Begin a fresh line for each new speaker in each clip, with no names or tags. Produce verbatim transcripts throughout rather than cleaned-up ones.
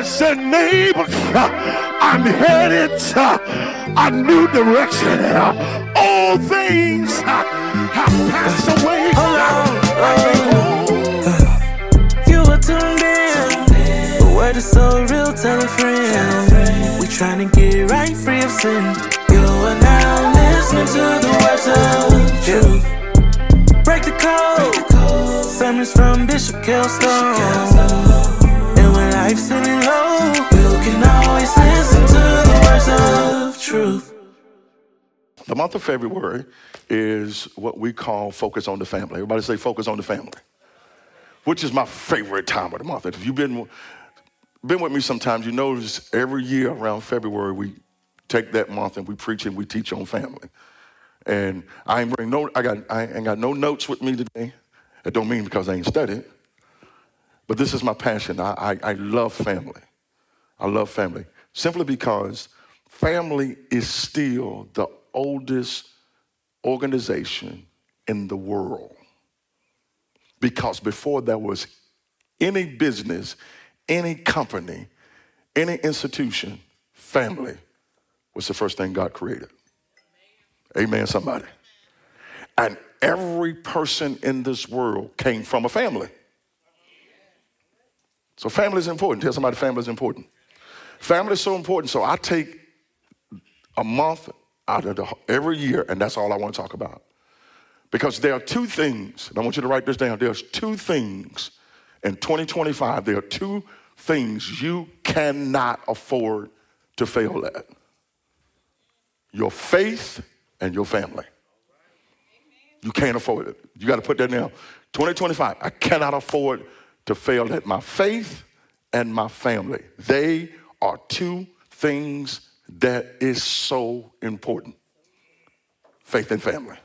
said, neighbor, I'm headed to a new direction. All things have passed away.
Hold on, uh, you were tuned in, but word is so real, tell a friend. We trying to get right, free of sin. You are now listening to the words of truth. Break the code, sermons from Bishop Kelstone. And when life's feeling low, you can always listen to the words of truth.
The month of February is what we call Focus on the Family. Everybody say Focus on the Family, which is my favorite time of the month. If you've been, been with me sometimes, you notice every year around February, we take that month and we preach and we teach on family. And I ain't bring no, I got, I ain't got no notes with me today. That don't mean because I ain't studied, but this is my passion. I, I, I love family. I love family simply because family is still the oldest organization in the world. Because before there was any business, any company, any institution, family was the first thing God created. Amen, somebody. And every person in this world came from a family. So family is important. Tell somebody family is important. Family is so important. So I take a month out of the, every year, and that's all I want to talk about. Because there are two things, and I want you to write this down. There's two things in twenty twenty-five. There are two things you cannot afford to fail at. Your faith and your family. You can't afford it. You got to put that down. twenty twenty-five, I cannot afford to fail at my faith and my family. They are two things that is so important. Faith and family.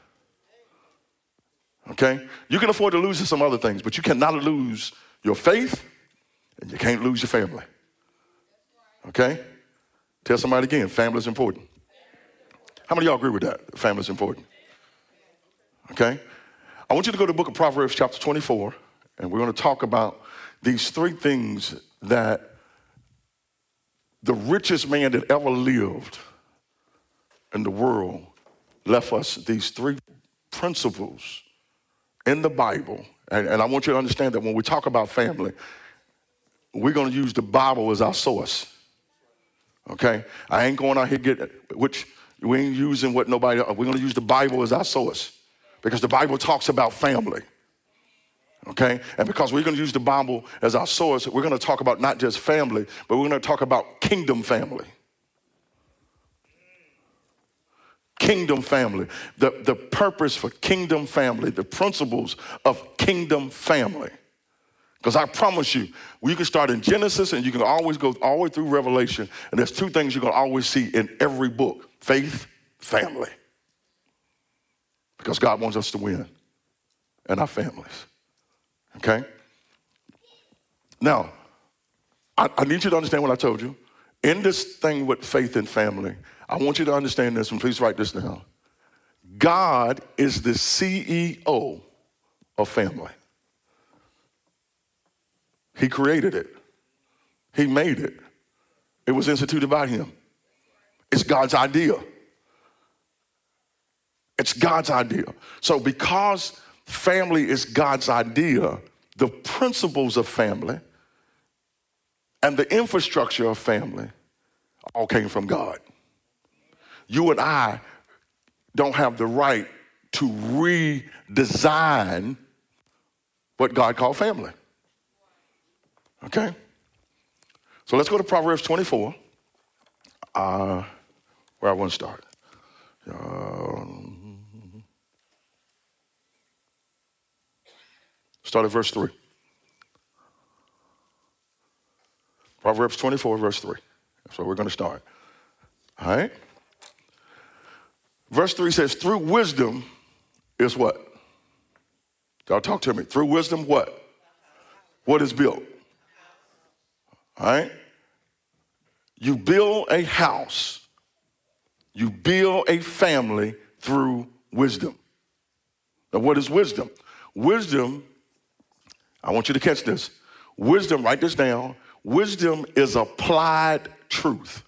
Okay? You can afford to lose some other things, but you cannot lose your faith and you can't lose your family. Okay? Tell somebody again, family is important. How many of y'all agree with that? Family is important. Okay? I want you to go to the book of Proverbs chapter twenty-four, and we're going to talk about these three things that the richest man that ever lived in the world left us, these three principles in the Bible. And, and I want you to understand that when we talk about family, we're going to use the Bible as our source. Okay? I ain't going out here get, which we ain't using what nobody, we're going to use the Bible as our source because the Bible talks about family. Okay? And because we're going to use the Bible as our source, we're going to talk about not just family, but we're going to talk about kingdom family. Kingdom family. The, the purpose for kingdom family, the principles of kingdom family. Because I promise you, you can start in Genesis and you can always go all the way through Revelation, and there's two things you're going to always see in every book: faith, family. Because God wants us to win in our families. Okay? Now, I, I need you to understand what I told you. In this thing with faith and family, I want you to understand this, and please write this down. God is the C E O of family. He created it. He made it. It was instituted by him. It's God's idea. It's God's idea. So because family is God's idea, the principles of family and the infrastructure of family all came from God. You and I don't have the right to redesign what God called family. Okay? So let's go to Proverbs twenty-four, uh, where I want to start. Um, start at verse three. Proverbs twenty-four, verse three. That's where we're going to start. All right? Verse three says, through wisdom is what? Y'all talk to me. Through wisdom, what? What is built? All right? You build a house. You build a family through wisdom. Now, what is wisdom? Wisdom, I want you to catch this. Wisdom, write this down. Wisdom is applied truth.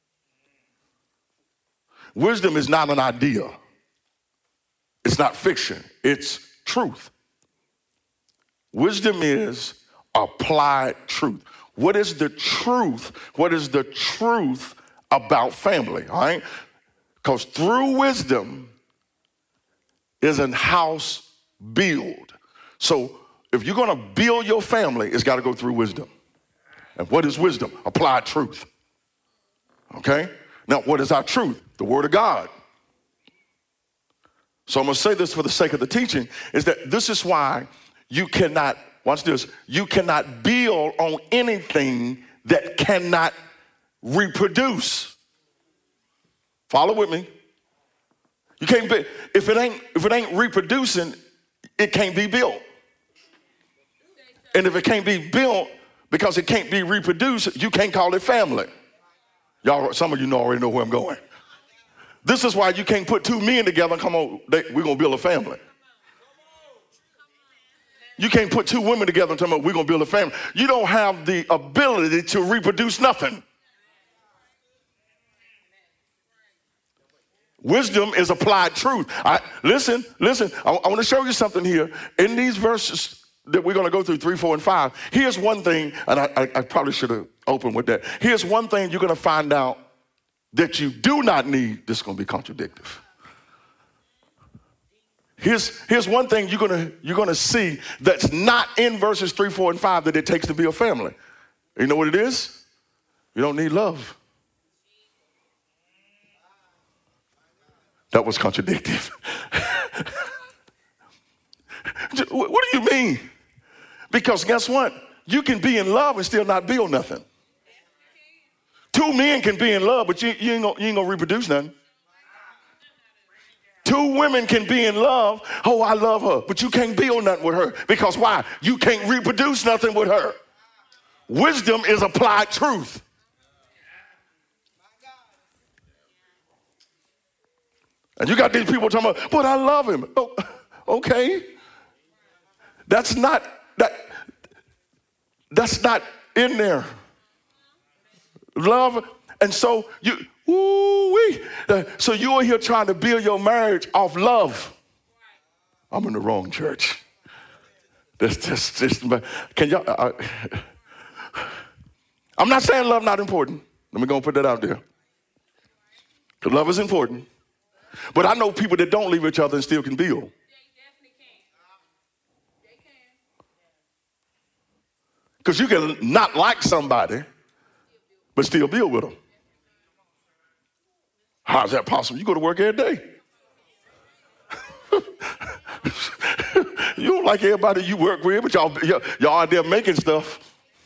Wisdom is not an idea. It's not fiction. It's truth. Wisdom is applied truth. What is the truth? What is the truth about family? All right? Because through wisdom is a house build. So if you're going to build your family, it's got to go through wisdom. And what is wisdom? Applied truth. Okay? Now, what is our truth? The Word of God. So I'm going to say this for the sake of the teaching, is that this is why you cannot, watch this, you cannot build on anything that cannot reproduce. Follow with me. You can't be, if it ain't, if it ain't reproducing, it can't be built. And if it can't be built because it can't be reproduced, you can't call it family. Y'all, some of you know already know where I'm going. This is why you can't put two men together and come on, they, we're going to build a family. You can't put two women together and tell them we're going to build a family. You don't have the ability to reproduce nothing. Wisdom is applied truth. I, listen, listen, I, I want to show you something here. In these verses that we're going to go through, three, four, and five, here's one thing, and I, I, I probably should have opened with that. Here's one thing you're going to find out that you do not need. This is going to be contradictive. Here's, here's one thing you're going to, you're going to see that's not in verses three, four, and five that it takes to be a family. You know what it is? You don't need love. That was contradictive. What do you mean? Because guess what? You can be in love and still not build nothing. Two men can be in love, but you, you ain't gonna, you ain't gonna reproduce nothing. Two women can be in love. Oh, I love her, but you can't build nothing with her. Because why? You can't reproduce nothing with her. Wisdom is applied truth. And you got these people talking about, but I love him. Oh, okay. That's not that. That's not in there. Love, and so you, woo-wee. Uh, so you're here trying to build your marriage off love. I'm in the wrong church. That's just, just can y'all? Uh, I'm not saying love not important. Let me go and put that out there. Because love is important. But I know people that don't leave each other and still can build. Because you can not like somebody, but still build with them. How's that possible? You go to work every day. You don't like everybody you work with, but y'all, y'all out there making stuff.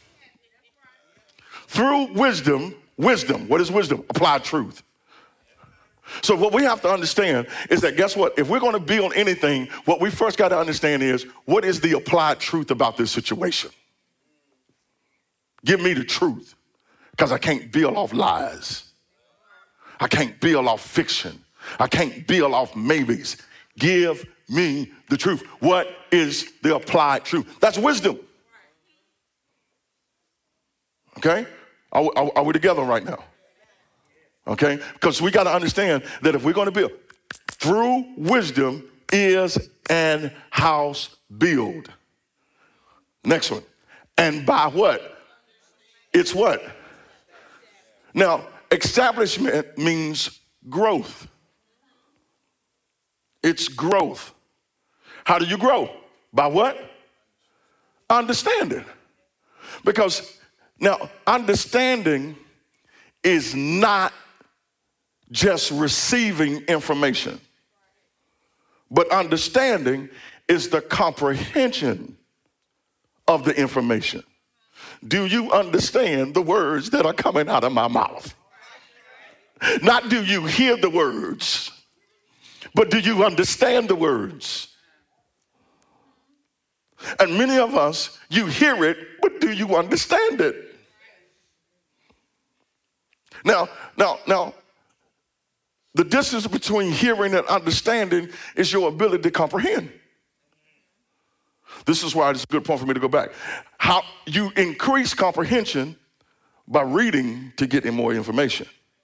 Through wisdom, wisdom, what is wisdom? Applied truth. So what we have to understand is that, guess what? If we're going to build anything, what we first got to understand is, what is the applied truth about this situation? Give me the truth, because I can't build off lies. I can't build off fiction. I can't build off maybes. Give me the truth. What is the applied truth? That's wisdom. Okay? Are, are, are we together right now? Okay? Because we got to understand that if we're going to build, through wisdom is an house build. Next one. And by what? It's what? Now, establishment means growth. It's growth. How do you grow? By what? Understanding. Because now, understanding is not just receiving information, but understanding is the comprehension of the information. Do you understand the words that are coming out of my mouth? Not do you hear the words, but do you understand the words? And many of us, you hear it, but do you understand it? Now, now, now, the distance between hearing and understanding is your ability to comprehend. This is why it's a good point for me to go back. How you increase comprehension by reading to get more information.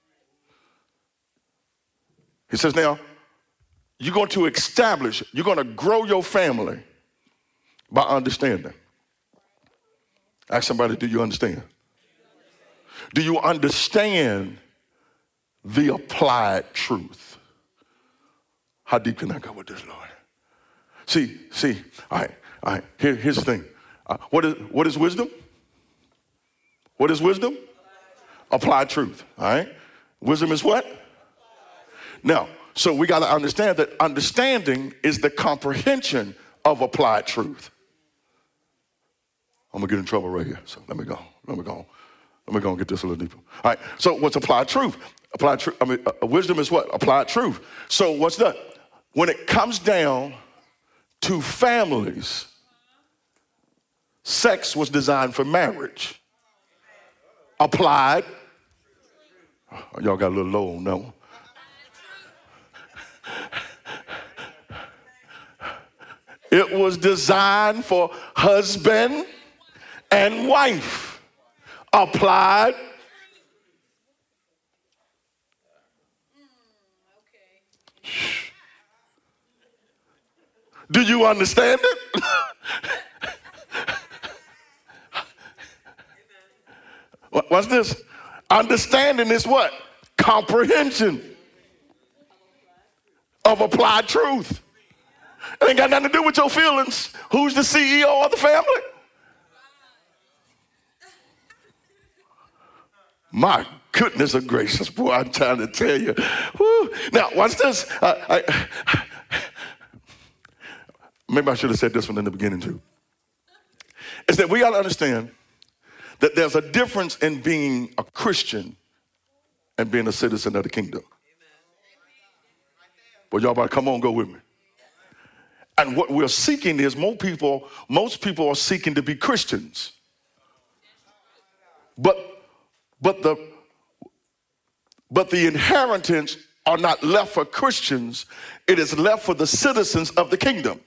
He says now, you're going to establish, you're going to grow your family by understanding. Ask somebody, do you understand? Do you understand the applied truth? How deep can I go with this, Lord? See, see, all right, all right, Here, here's the thing. Uh, what is, what is wisdom? What is wisdom? Applied truth, all right? Wisdom is what? Now, so we got to understand that understanding is the comprehension of applied truth. I'm going to get in trouble right here, so let me go, let me go. Let me go and get this a little deeper. All right, so what's applied truth? Applied truth, I mean, uh, wisdom is what? Applied truth. So what's that? When it comes down to families, sex was designed for marriage. Applied, oh, y'all got a little low on that one. It was designed for husband and wife. Applied. Shh. Do you understand it? What's this? Understanding is what? Comprehension of applied truth. It ain't got nothing to do with your feelings. Who's the C E O of the family? My goodness gracious, boy, I'm trying to tell you. Woo. Now, watch this. Uh, I, maybe I should have said this one in the beginning too. Is that we got to understand that there's a difference in being a Christian and being a citizen of the kingdom. But y'all about to come on, go with me. And what we're seeking is most people, most people are seeking to be Christians. But But the, but the inheritance are not left for Christians. It is left for the citizens of the kingdom.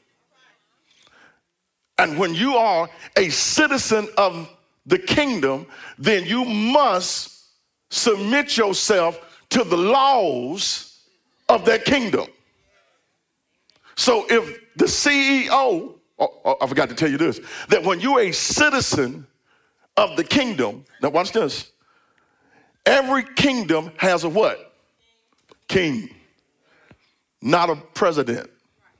And when you are a citizen of the kingdom, then you must submit yourself to the laws of that kingdom. So if the C E O, oh, oh, I forgot to tell you this, that when you're a citizen of the kingdom, now watch this. Every kingdom has a what? King, not a president.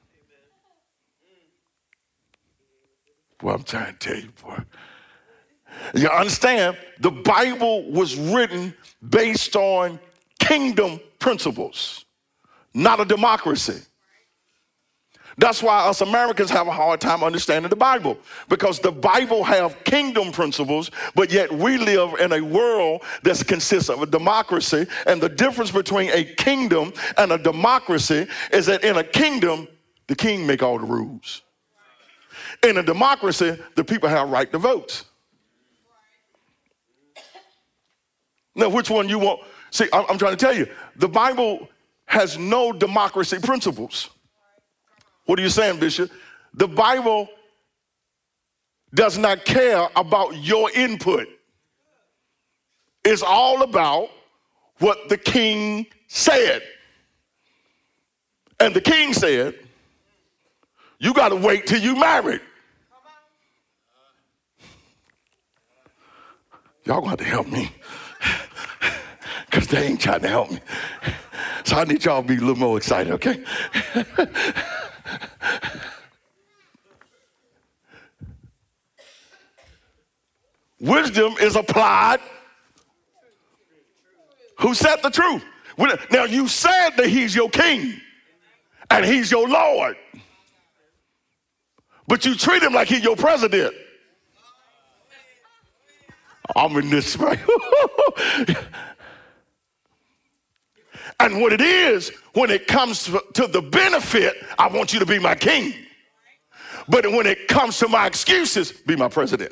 Boy, I'm trying to tell you, boy. You understand, the Bible was written based on kingdom principles, not a democracy. That's why us Americans have a hard time understanding the Bible, because the Bible have kingdom principles, but yet we live in a world that consists of a democracy. And the difference between a kingdom and a democracy is that in a kingdom, the king make all the rules. In a democracy, the people have right to vote. Now, which one you want? See, I'm trying to tell you, the Bible has no democracy principles. What are you saying, Bishop? The Bible does not care about your input. It's all about what the king said. And the king said, you got to wait till you married. Y'all going to have to help me, because they ain't trying to help me. So I need y'all to be a little more excited, okay? Wisdom is applied. Who said the truth? Now, you said that he's your king and he's your Lord, but you treat him like he's your president. I'm in this right. And what it is, when it comes to, to the benefit, I want you to be my king. But when it comes to my excuses, be my president.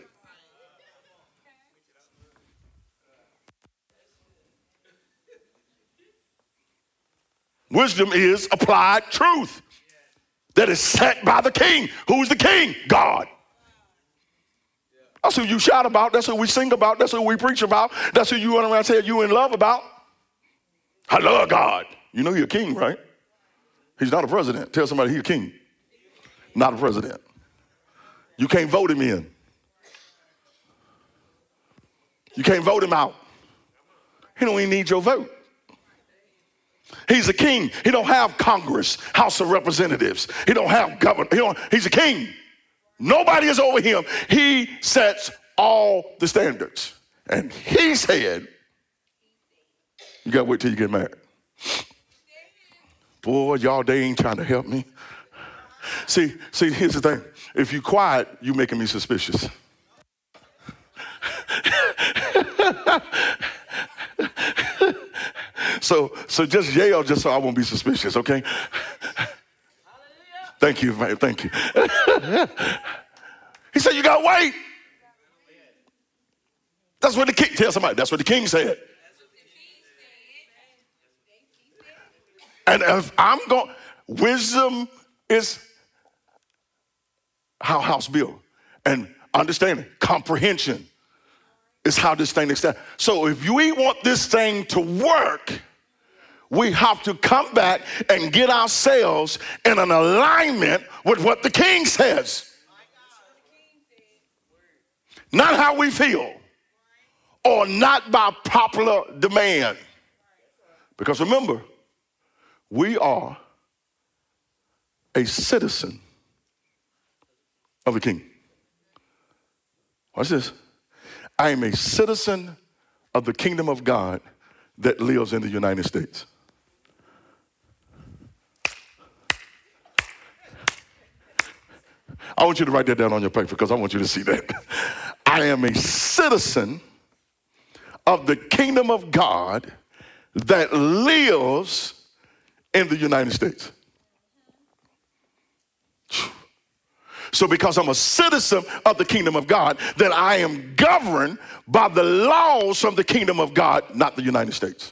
Wisdom is applied truth. that is set by the king. Who's the king? God. That's who you shout about. That's who we sing about. That's who we preach about. That's who you run around and say you in love about. I love God. You know he's a king, right? He's not a president. Tell somebody he's a king. Not a president. You can't vote him in. You can't vote him out. He don't even need your vote. He's a king. He don't have Congress, House of Representatives. He don't have government. He don't, he's a king. Nobody is over him. He sets all the standards. And he said, you got to wait till you get married. Boy, y'all, they ain't trying to help me. See, see, here's the thing. If you quiet, you making me suspicious. so, so just yell just so I won't be suspicious, okay? Thank you, man. Thank you. He said, you got to wait. That's what the king, tell somebody, that's what the king said. And if I'm going, wisdom is how house built. And understanding, comprehension is how this thing is done. So if we want this thing to work, we have to come back and get ourselves in an alignment with what the king says. Not how we feel, or not by popular demand. Because remember, we are a citizen of the king. Watch this. I am a citizen of the kingdom of God that lives in the United States. I want you to write that down on your paper because I want you to see that. I am a citizen of the kingdom of God that lives in the United States. So because I'm a citizen of the kingdom of God, then I am governed by the laws from the kingdom of God, not the United States.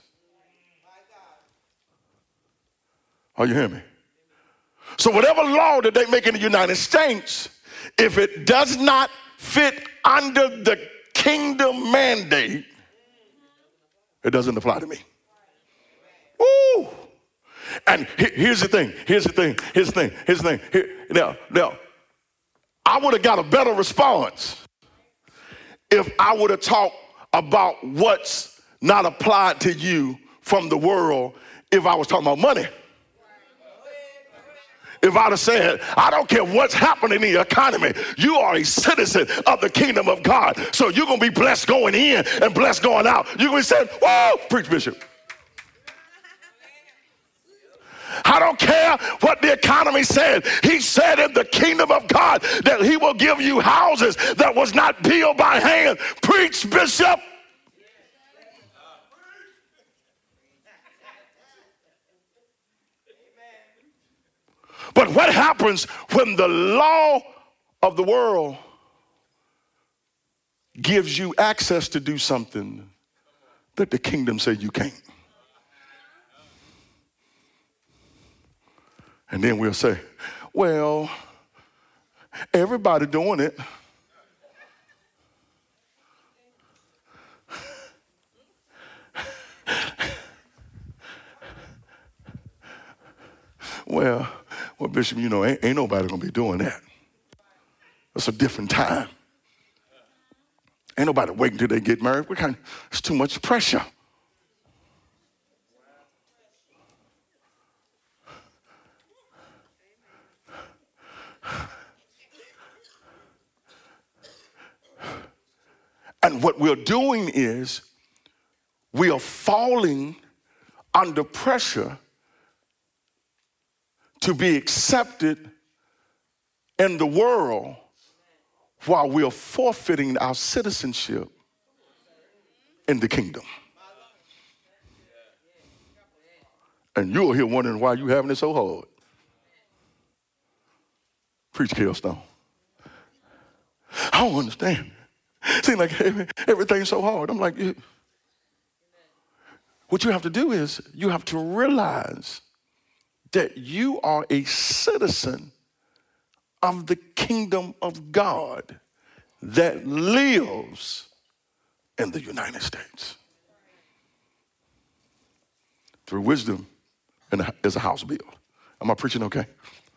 Are you hearing me? So whatever law that they make in the United States, if it does not fit under the kingdom mandate, it doesn't apply to me. Woo! And here's the thing, here's the thing, here's the thing, here's the thing. Here, now, now, I would have got a better response if I would have talked about what's not applied to you from the world if I was talking about money. If I'd have said, I don't care what's happening in the economy, you are a citizen of the kingdom of God. So you're going to be blessed going in and blessed going out. You're going to say, whoa, preach, Bishop. I don't care what the economy said. He said in the kingdom of God that he will give you houses that was not built by hand. Preach, Bishop. But what happens when the law of the world gives you access to do something that the kingdom said you can't? And then we'll say, well, everybody doing it. Well, well, Bishop, you know, ain't, ain't nobody gonna be doing that. It's a different time. Ain't nobody waiting till they get married. We kind of, it's too much pressure. And what we're doing is we are falling under pressure to be accepted in the world while we are forfeiting our citizenship in the kingdom. And you're here wondering why you're having it so hard. Preach, Kelstone. I don't understand. Seems like everything's so hard. I'm like, what you have to do is you have to realize that you are a citizen of the kingdom of God that lives in the United States. Through wisdom and is a house built. Am I preaching okay?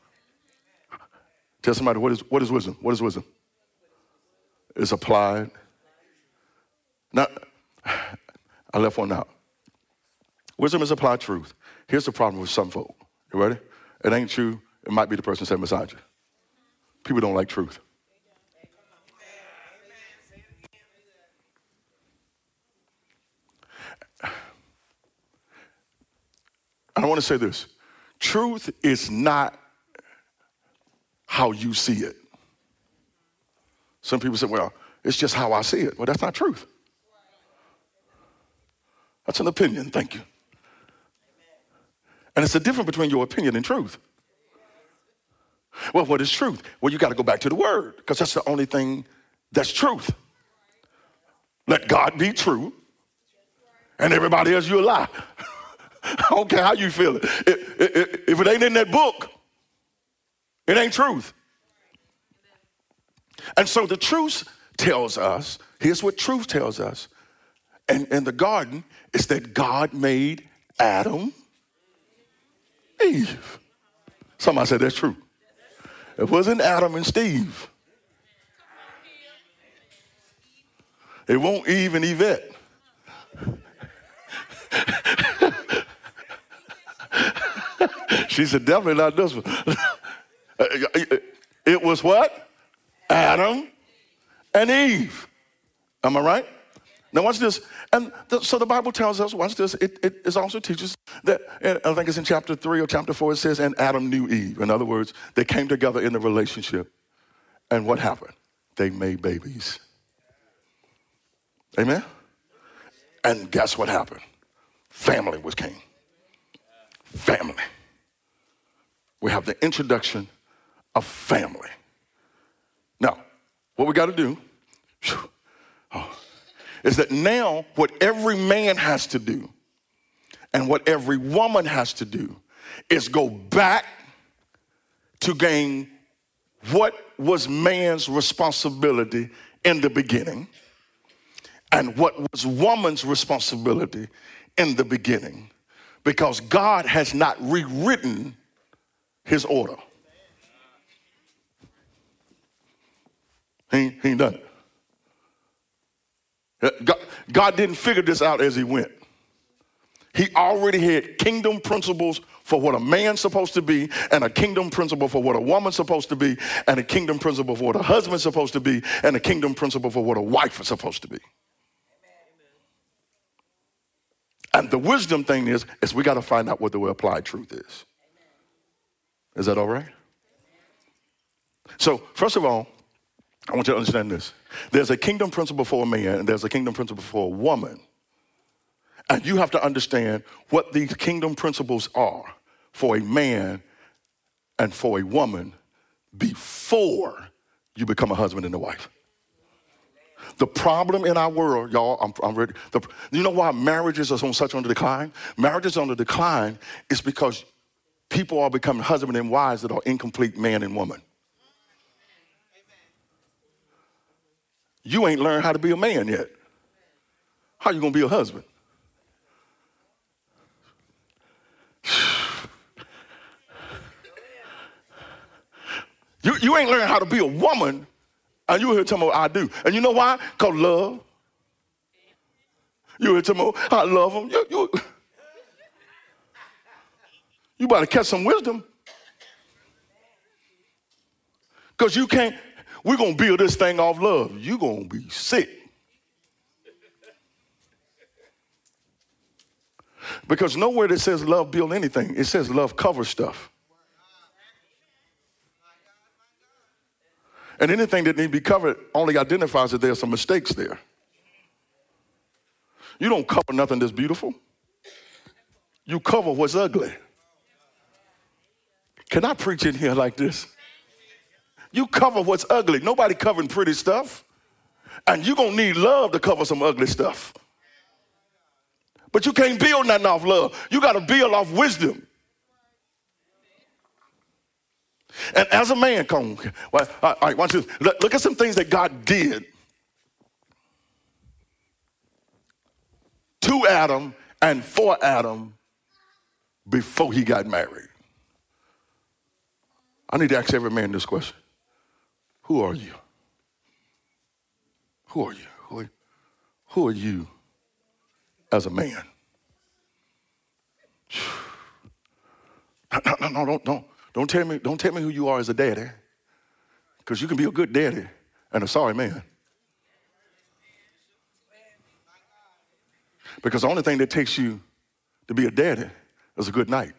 Tell somebody, what is, what is wisdom? What is wisdom? It's applied. Now, I left one out. Wisdom is applied truth. Here's the problem with some folk. You ready? It ain't you. It might be the person sitting beside you. People don't like truth. I want to say this. Truth is not how you see it. Some people say, well, it's just how I see it. Well, that's not truth. That's an opinion. Thank you. And it's the difference between your opinion and truth. Well, what is truth? Well, you got to go back to the word because that's the only thing that's truth. Let God be true and everybody else you a lie. I don't care how you feel it. If, if, if it ain't in that book, it ain't truth. And so the truth tells us, here's what truth tells us. And in the garden, is that God made Adam, Eve. Somebody said that's true. It wasn't Adam and Steve. It won't Eve and Yvette. She said, definitely not this one. It was what? Adam and Eve. Am I right? Now watch this. And the, so the Bible tells us, watch this, it, it, it also teaches that, I think it's in chapter three or chapter four, it says, and Adam knew Eve. In other words, they came together in a relationship. And what happened? They made babies. Amen? And guess what happened? Family was king. Family. We have the introduction of family. Now, what we got to do oh, is that now what every man has to do and what every woman has to do is go back to gain what was man's responsibility in the beginning and what was woman's responsibility in the beginning, because God has not rewritten his order. He, he ain't done it. God, God didn't figure this out as he went. He already had kingdom principles for what a man's supposed to be, and a kingdom principle for what a woman's supposed to be, and a kingdom principle for what a husband's supposed to be, and a kingdom principle for what a wife is supposed to be. And the wisdom thing is, is we got to find out what the applied truth is. Is that all right? So, first of all, I want you to understand this. There's a kingdom principle for a man, and there's a kingdom principle for a woman. And you have to understand what these kingdom principles are for a man and for a woman before you become a husband and a wife. The problem in our world, y'all, I'm, I'm ready. The, you know why marriages are on such on the decline? Marriages on the decline is because people are becoming husband and wives that are incomplete man and woman. You ain't learned how to be a man yet. How you gonna be a husband? You, you ain't learned how to be a woman, and you here talking about I do. And you know why? Because love. You here talking about I love them. You, you, you better catch some wisdom. Because you can't, we're going to build this thing off love. You're going to be sick. Because nowhere that says love build anything. It says love covers stuff. And anything that needs to be covered only identifies that there are some mistakes there. You don't cover nothing that's beautiful. You cover what's ugly. Can I preach in here like this? You cover what's ugly. Nobody covering pretty stuff. And you're going to need love to cover some ugly stuff. But you can't build nothing off love. You got to build off wisdom. And as a man, come on. Well, all right, watch this. Look, look at some things that God did to Adam and for Adam before he got married. I need to ask every man this question. Who are you? Who are you? Who are, who are you as a man? No, no, no, don't, don't, don't tell me, don't tell me who you are as a daddy, because you can be a good daddy and a sorry man. Because the only thing that takes you to be a daddy is a good night.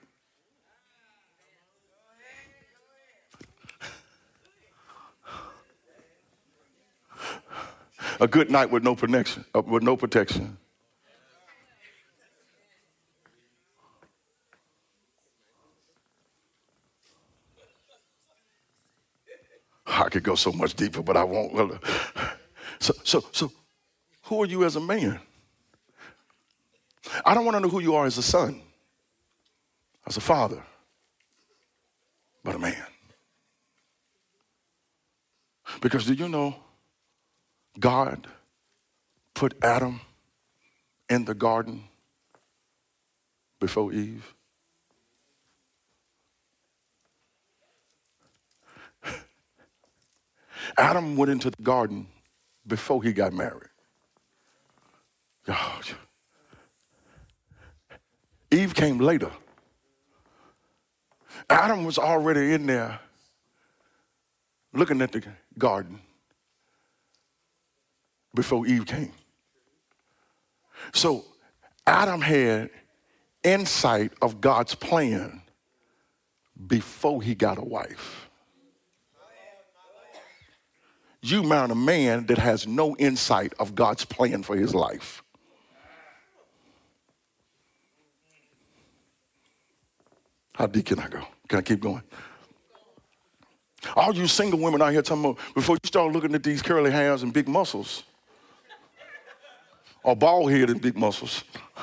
A good night with no protection, uh, with no protection. I could go so much deeper, but I won't. So, so, so, who are you as a man? I don't want to know who you are as a son, as a father, but a man. Because do you know God put Adam in the garden before Eve? Adam went into the garden before he got married. Oh, Eve came later. Adam was already in there looking at the garden before Eve came. So Adam had insight of God's plan before he got a wife. You marry a man that has no insight of God's plan for his life. How deep can I go? Can I keep going? All you single women out here talking about, before you start looking at these curly hairs and big muscles, or bald head and big muscles,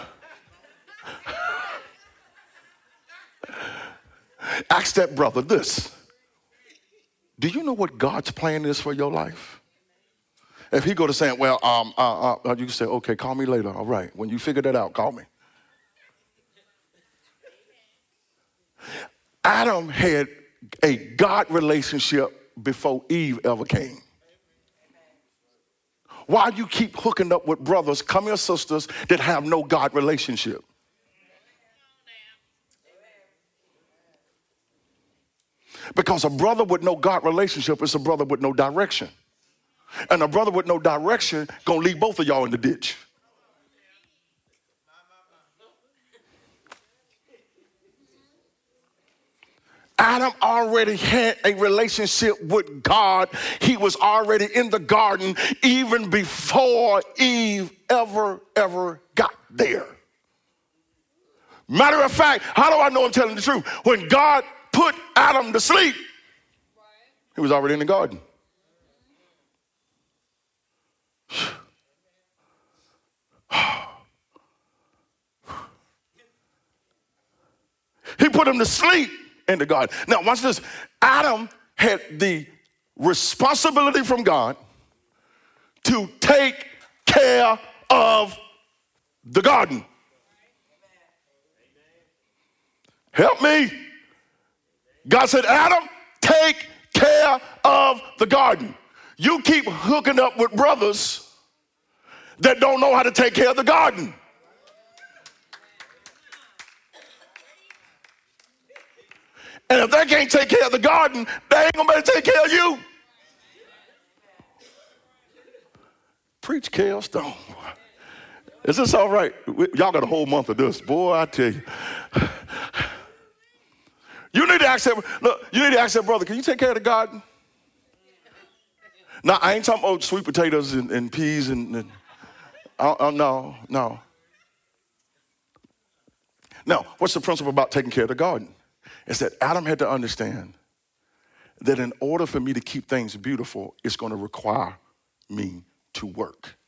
ask that brother this. Do you know what God's plan is for your life? If he go to saying, well, um, uh, uh, you can say, okay, call me later. All right. When you figure that out, call me. Adam had a God relationship before Eve ever came. Why you keep hooking up with brothers, come here sisters, that have no God relationship? Because a brother with no God relationship is a brother with no direction. And a brother with no direction gonna leave both of y'all in the ditch. Adam already had a relationship with God. He was already in the garden even before Eve ever, ever got there. Matter of fact, how do I know I'm telling the truth? When God put Adam to sleep, he was already in the garden. He put him to sleep in the garden. Now, watch this. Adam had the responsibility from God to take care of the garden. Help me. God said, Adam, take care of the garden. You keep hooking up with brothers that don't know how to take care of the garden. And if they can't take care of the garden, they ain't gonna be able to take care of you. Preach, Kale Stone. Is this all right? Y'all got a whole month of this. Boy, I tell you. You need to ask that, look, you need to ask that brother, can you take care of the garden? Now, I ain't talking about sweet potatoes and, and peas and, and uh, uh, no, no. Now, what's the principle about taking care of the garden? It's that Adam had to understand that in order for me to keep things beautiful, it's going to require me to work.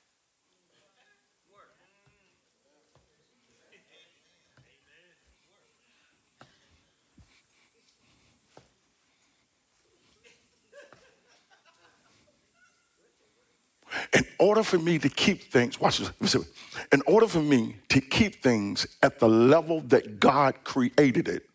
order for me to keep things, watch this, in order for me to keep things at the level that God created it,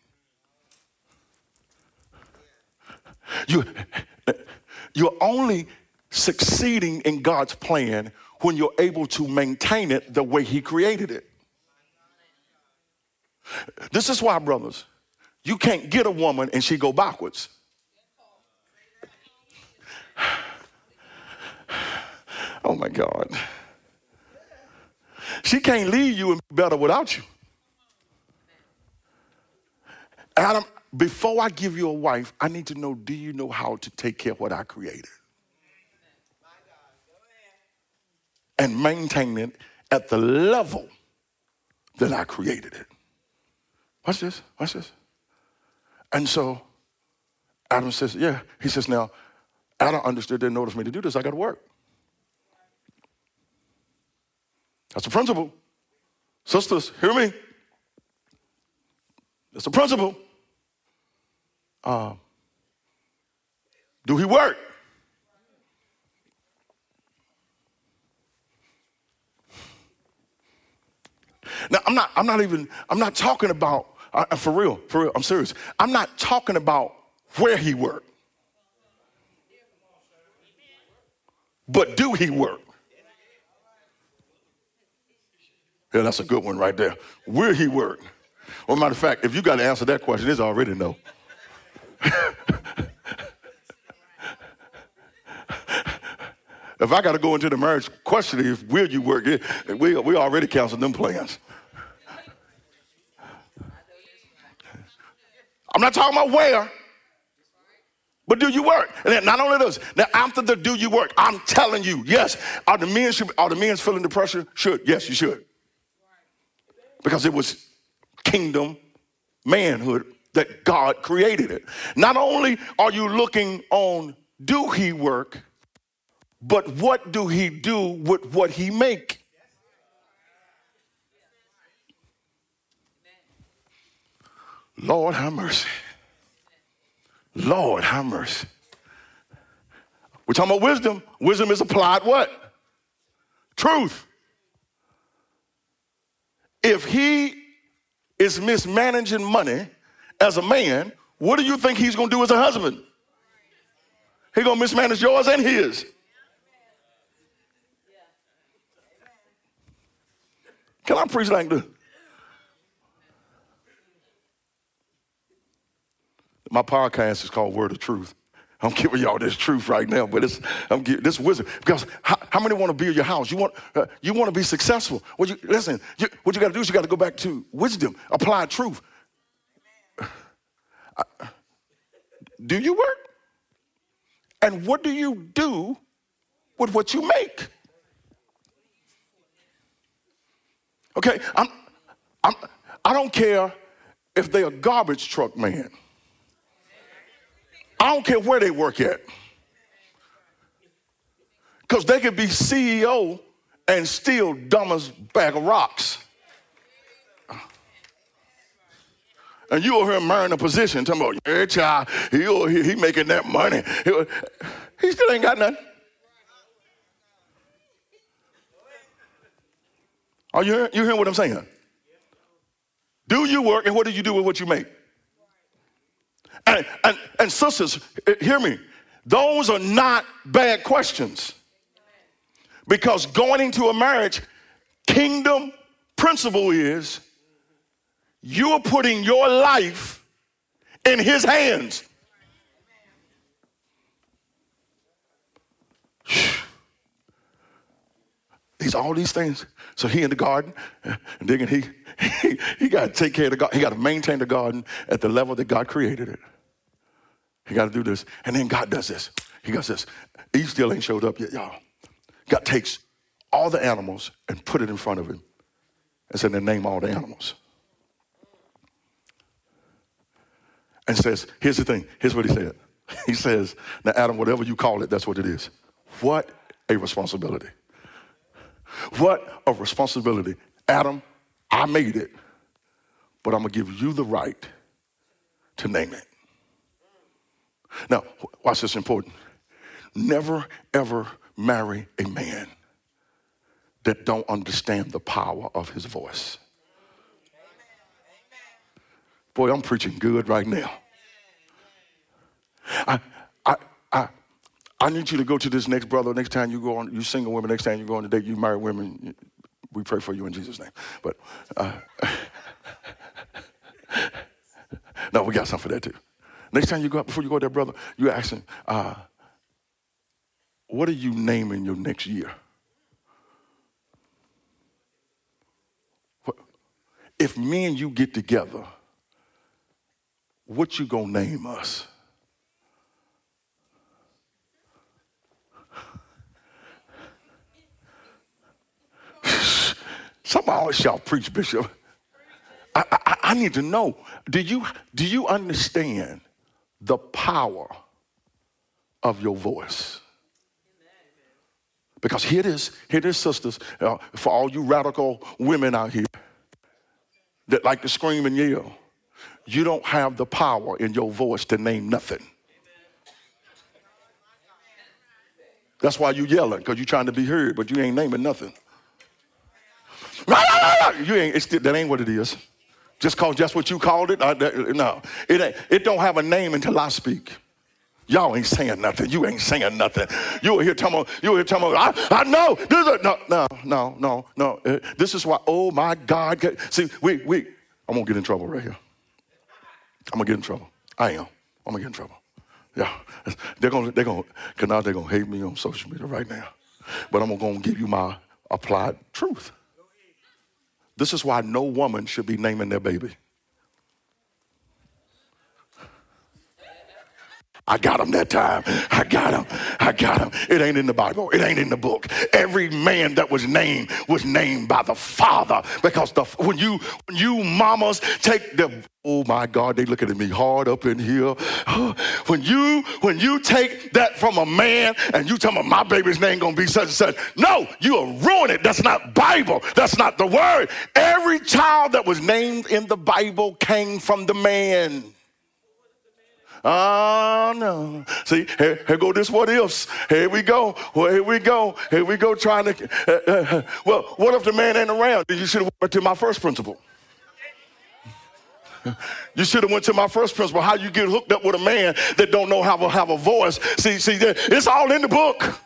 you, you're only succeeding in God's plan when you're able to maintain it the way he created it. This is why, brothers, you can't get a woman and she go backwards. Oh my God. She can't leave you and be better without you. Adam, before I give you a wife, I need to know, do you know how to take care of what I created? And maintain it at the level that I created it. Watch this, watch this. And so Adam says, yeah. He says, now, Adam understood, didn't notice me to do this. I got to work. That's the principle. Sisters, hear me. That's the principle. Uh, do he work? Now, I'm not, I'm not even, I'm not talking about, uh, for real, for real, I'm serious. I'm not talking about where he worked. But do he work? Yeah, that's a good one right there. Will he work? Well, matter of fact, if you got to answer that question, it's already no. If I got to go into the marriage question, if will you work, it, we, we already canceled them plans. I'm not talking about where, but do you work? And then not only this, now after the do you work, I'm telling you, yes, are the men, should, are the men feeling the pressure? Should, yes, you should. Because it was kingdom manhood that God created it. Not only are you looking on do he work, but what do he do with what he make? Lord have mercy. Lord have mercy. We're talking about wisdom. Wisdom is applied what? Truth. If he is mismanaging money as a man, what do you think he's going to do as a husband? He's going to mismanage yours and his. Can I preach like this? My podcast is called Word of Truth. I'm giving y'all this truth right now, but it's I'm giving this wisdom because how, how many want to build your house? You want uh, you want to be successful. Well, you listen. You, what you got to do is you got to go back to wisdom, apply truth. Uh, do you work? And what do you do with what you make? Okay, I'm I'm I don't care if they're a garbage truck man. I don't care where they work at. Because they could be C E O and still dumb as a bag of rocks. And you over here marrying a position, talking about, yeah, child, he, over here, he making that money. He, he still ain't got nothing. Are you hearing, you hearing what I'm saying? Do you work and what do you do with what you make? And, and, and sisters, hear me. Those are not bad questions. Because going into a marriage, kingdom principle is you're putting your life in his hands. These all these things. So he in the garden, and digging, he he, he got to take care of the garden. He got to maintain the garden at the level that God created it. He got to do this. And then God does this. He does this. Eve still ain't showed up yet, y'all. God takes all the animals and put it in front of him and said, then name all the animals. And says, here's the thing. Here's what he said. He says, now, Adam, whatever you call it, that's what it is. What a responsibility. What a responsibility. Adam, I made it, but I'm going to give you the right to name it. Now, watch this important. Never, ever marry a man that don't understand the power of his voice. Boy, I'm preaching good right now. I, I, I, I need you to go to this next brother. Next time you go on, you single women, next time you go on a date, you married women, we pray for you in Jesus' name. But uh, no, we got something for that too. Next time you go out, before you go there, brother, you ask him, uh, what are you naming your next year? What, if me and you get together, what you gonna name us? Somebody always shout, preach, Bishop. I, I, I need to know, do you, do you understand the power of your voice? Because here it is, here it is, sisters, uh, for all you radical women out here that like to scream and yell, you don't have the power in your voice to name nothing. That's why you yelling, because you're trying to be heard, but you ain't naming nothing. You ain't, it's, that ain't what it is. Just cause that's what you called it? I, that, no, it ain't. It don't have a name until I speak. Y'all ain't saying nothing. You ain't saying nothing. You were here talking about, you were here talking about, I, I know. This is, no, no, no, no, no. Uh, this is why, oh my God. See, we, we, I'm gonna get in trouble right here. I'm gonna get in trouble. I am. I'm gonna get in trouble. Yeah. They're gonna, they're gonna, cause now they're gonna hate me on social media right now. But I'm gonna give you my applied truth. This is why no woman should be naming their baby. I got him that time. I got him. I got him. It ain't in the Bible. It ain't in the book. Every man that was named was named by the Father. Because the when you when you mamas take the, oh my God, they looking at me hard up in here. When you when you take that from a man and you tell me my baby's name gonna be such and such, no, you will ruin it. That's not Bible. That's not the word. Every child that was named in the Bible came from the man. Oh, no. See, here, here go this what ifs. Here we go. Well, here we go. Here we go trying to. Uh, uh, well, what if the man ain't around? You should have went to my first principle. You should have went to my first principle. How you get hooked up with a man that don't know how to have a voice. See, see, it's all in the book.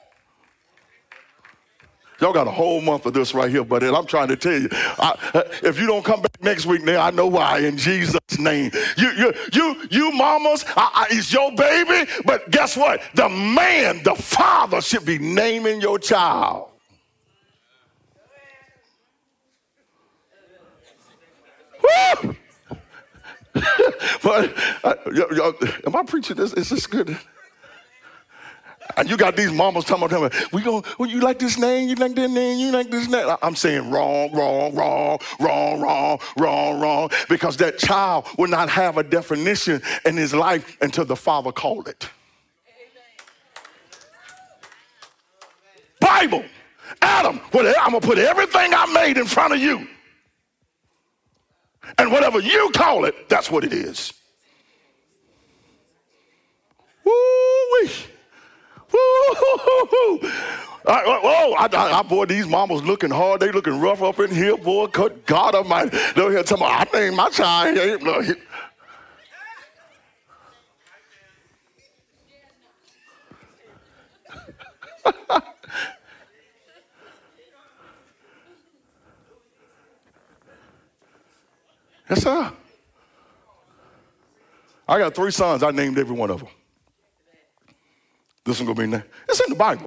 Y'all got a whole month of this right here, but I'm trying to tell you, I, if you don't come back next week, now I know why. In Jesus' name, you, you, you, you, mamas, I, I, it's your baby. But guess what? The man, the father, should be naming your child. Woo! But uh, y- y- am I preaching this? Is this good? And you got these mamas talking about, we go, well, you like this name, you like that name, you like this name. I'm saying wrong, wrong, wrong, wrong, wrong, wrong, wrong, because that child will not have a definition in his life until the father called it. Bible, Adam, I'm going to put everything I made in front of you. And whatever you call it, that's what it is. Woo-wee. Woo-hoo-hoo-hoo. I, oh, I, I, I, boy, these mamas looking hard. They looking rough up in here, boy. Good God Almighty. They're here talking about, I named my child. Yes, sir. I got three sons. I named every one of them. This one gonna be in there. It's in the Bible.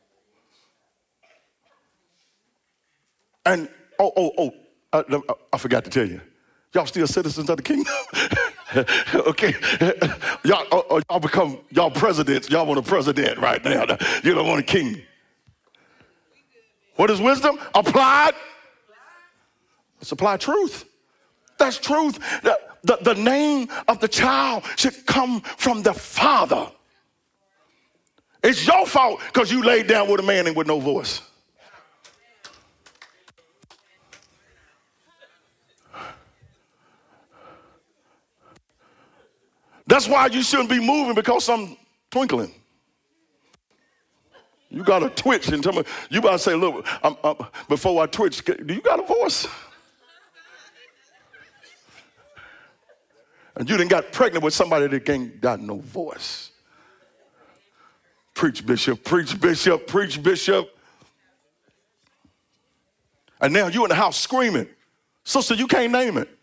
And oh, oh, oh, uh, I forgot to tell you, y'all still citizens of the kingdom. Okay, y'all, oh, oh, y'all become y'all presidents. Y'all want a president right now. You don't want a king. What is wisdom? Applied. It's applied truth. That's truth. The, the, the name of the child should come from the father. It's your fault because you laid down with a man and with no voice. That's why you shouldn't be moving because I'm twinkling. You got to twitch and tell me, you about to say, look, I'm, I'm, before I twitch, do you got a voice? And you done got pregnant with somebody that ain't got no voice. Preach, bishop, preach, bishop, preach, bishop. And now you in the house screaming. Sister, you can't name it.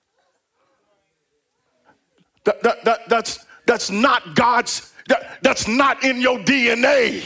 That, that, that, that's, that's not God's, that, that's not in your D N A.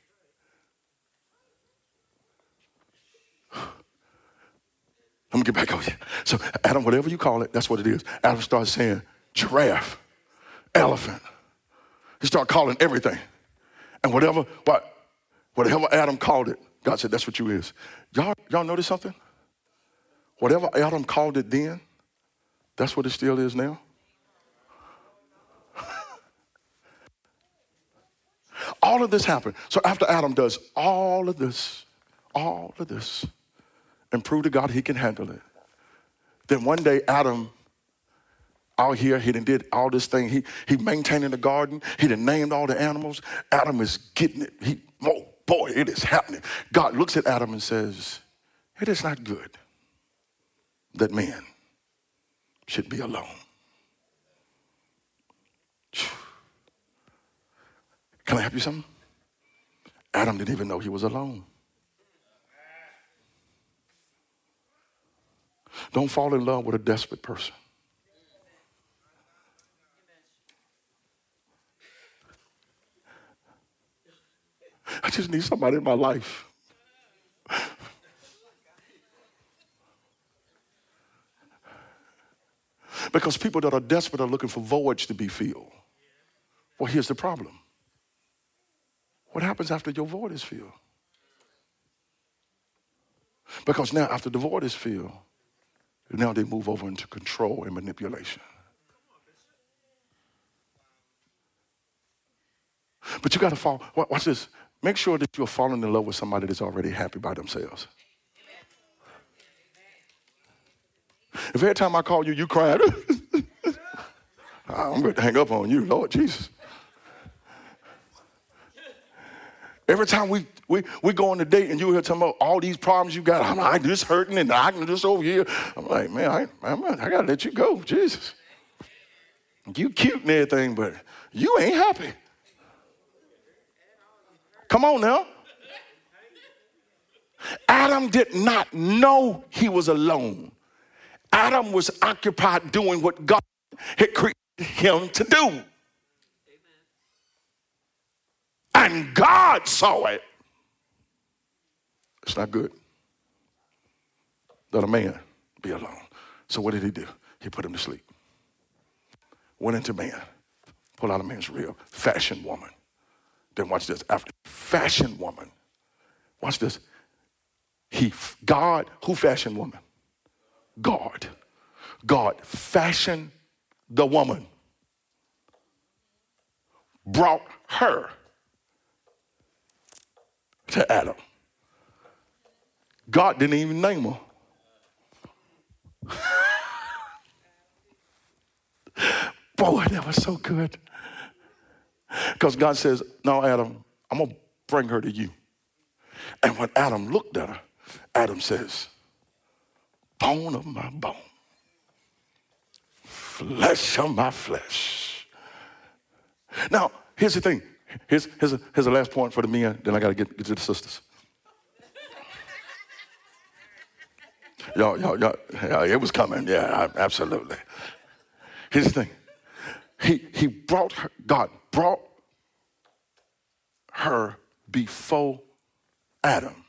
Let me get back over here. So Adam, whatever you call it, that's what it is. Adam started saying giraffe, elephant. He started calling everything. And whatever, what, whatever Adam called it, God said, that's what you is. Y'all, y'all notice something? Whatever Adam called it then, that's what it still is now. All of this happened. So after Adam does all of this, all of this, and prove to God he can handle it, then one day Adam out here, he done did all this thing. He he maintaining the garden. He done named all the animals. Adam is getting it. He, oh boy, it is happening. God looks at Adam and says, it is not good that man should be alone. Can I help you something? Adam didn't even know he was alone. Don't fall in love with a desperate person. I just need somebody in my life. Because people that are desperate are looking for voids to be filled. Well, here's the problem. What happens after your void is filled? Because now after the void is filled, now they move over into control and manipulation. But you got to fall. Watch this. Make sure that you're falling in love with somebody that's already happy by themselves. If every time I call you, you crying, I'm going to hang up on you, Lord Jesus. Every time we, we, we go on a date and you hear talking about all these problems you got, I'm like, this hurting and I'm just over here. I'm like, man, I, I'm, I got to let you go, Jesus. You cute and everything, but you ain't happy. Come on now. Adam did not know he was alone. Adam was occupied doing what God had created him to do. And God saw it. It's not good that a man be alone. So what did he do? He put him to sleep. Went into man. Pull out a man's rib. Fashioned woman. Then watch this. After fashioned woman. Watch this. He, God, who fashioned woman? God. God fashioned the woman. Brought her to Adam. God didn't even name her. Boy, that was so good. Because God says, no, Adam, I'm going to bring her to you. And when Adam looked at her, Adam says, bone of my bone, flesh of my flesh. Now, here's the thing. Here's, here's, a, here's the last point for the men, then I got to get to the sisters. Y'all, y'all, y'all, yeah, it was coming. Yeah, absolutely. Here's the thing. He, he brought her, God brought her before Adam.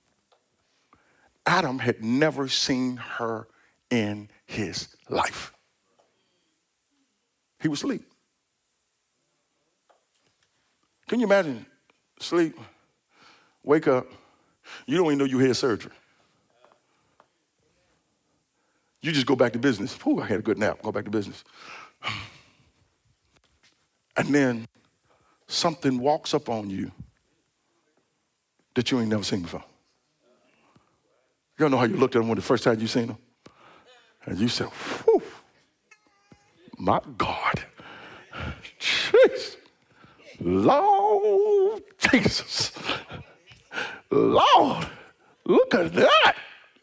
Adam had never seen her in his life. He was asleep. Can you imagine? Sleep, wake up, you don't even know you had surgery. You just go back to business. Ooh, I had a good nap, go back to business. And then something walks up on you that you ain't never seen before. You don't know how you looked at them when the first time you seen them? And you said, whew, my God. Jeez. Lord Jesus. Lord, look at that.